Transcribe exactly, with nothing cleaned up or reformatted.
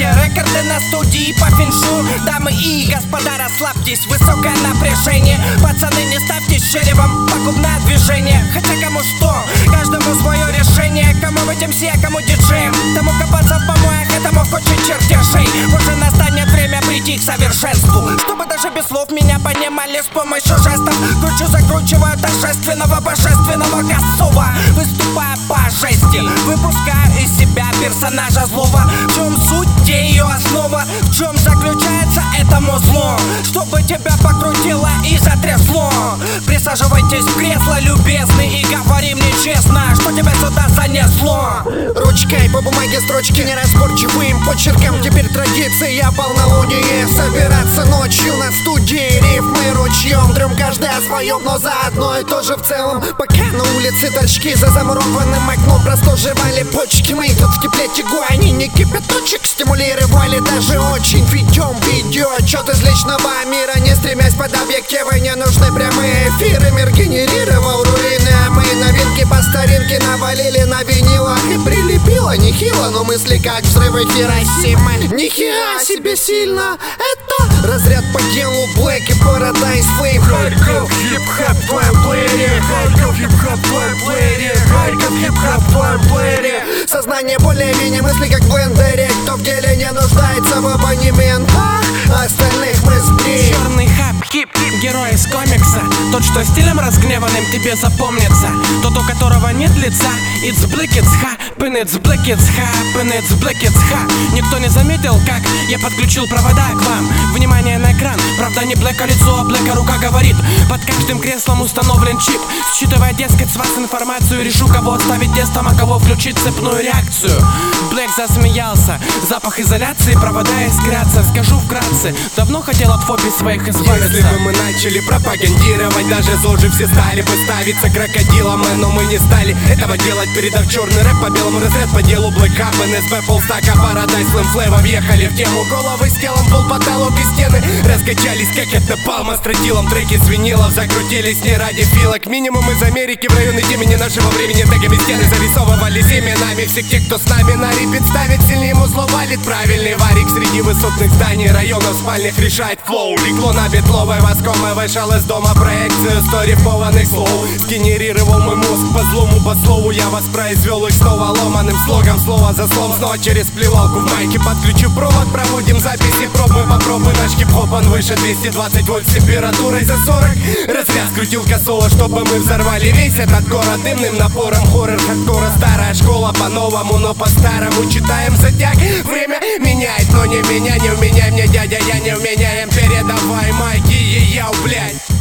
Ставьте рекорды на студии по феншу. Дамы и господа, расслабьтесь, высокое напряжение. Пацаны, не ставьтесь черепом, пагубное движение. Хотя кому что, каждому свое решение. Кому быть эм си, а кому диджеем. Тому копаться в помоях, этому в куче чертежей. Уже настанет время прийти к совершенству, чтобы даже без слов меня понимали с помощью жестов. Кручу, закручиваю торжественного божественного косого, выступая по жести, выпуская из себя персонажа злого. В чем суть, где ее основа? В чем заключается это музло? Чтобы тебя покрутило и затрясло. Присаживайтесь в кресло, любезный, и говори мне честно, что тебя сюда занесло. Ручкой по бумаге строчки неразборчивым почерком. Теперь традиция полнолуния собираться ночью на студии. Рифмы ручьем, трем каждый о своем, но заодно и тоже в целом. Пока на улице торчки за замурованным окном простуживали почки. Мы тут в теплете гуани, не кипяточек, стимулировали даже очень. Ведем видео отчет из личного мира, не стремясь под объективы. Не нужны прямые эфиры, мир генерировал руины, а мы новинки по старинке навалили на винилах. И прилепило нехило, но мысли как взрывы Хиросимы. Нихера себе сильно, это разряд по делу Black и Paradise Flame. Харьков хип-хоп в твоем плеере, Харьков хип-хоп в твоем плеере, Харьков хип-хоп в твоем плеере. Сознание более-менее, мысли как в блендере. Кто в деле не нуждается в абонементах, остальных мы сбреем. Черный хап, хип, герой из комикса. Тот, что стилем разгневанным тебе запомнится. Тот, у которого нет лица. It's black, it's happen, it's black, it's happen, it's black, it's ha. Никто не заметил, как я подключил провода к вам. Внимание на экран, правда не блэка лицо, а блэка рука говорит. Под каждым креслом установлен чип. Считывая, дескать, с вас информацию, решу, кого оставить тестом, а кого включить цепную реакцию. Блэк засмеялся, запах изоляции, провода искрятся. Скажу вкратце, давно хотел от фобий своих избавиться. Если бы мы начали пропагандировать, даже зожи все стали бы ставиться крокодилом, но мы не стали этого делать, передав черный рэп по белому, разряд по делу Black Happen, эс бэ, полстака, Paradise, Slim Flavor. Въехали в тему, головы с телом, пол, потолок и стены раскачались, как это палма с тротилом. Треки с винилов закрутились не ради филок. Минимум из Америки в районы темени нашего времени. Тегами стены зарисовывались именами всех тех, кто с нами на репит ставит. Сильнее музло валит правильный варик среди высотных зданий, районов спальных решает флоу. Легло на бетловой воском, и вышел из дома проекцию сто рифмованных слов. Сгенерировал мой мозг по злому, по слову я воспроизвел их снова ломаным слогом, слово за словом. Снова через плевалку в майке подключу провод, проводим записи проб. Мы попробуем наш хип-хоп, он выше двести двадцать вольт с температурой за сорок. Разряд крутил косово, чтобы мы взорвали весь этот город дымным напором. Хоррор хардкора, старая школа по-новому, но по-старому читаем затяг. Время меняет, но не меня, не вменяй мне, дядя, я не вменяем. Передавай майки, и я, блядь.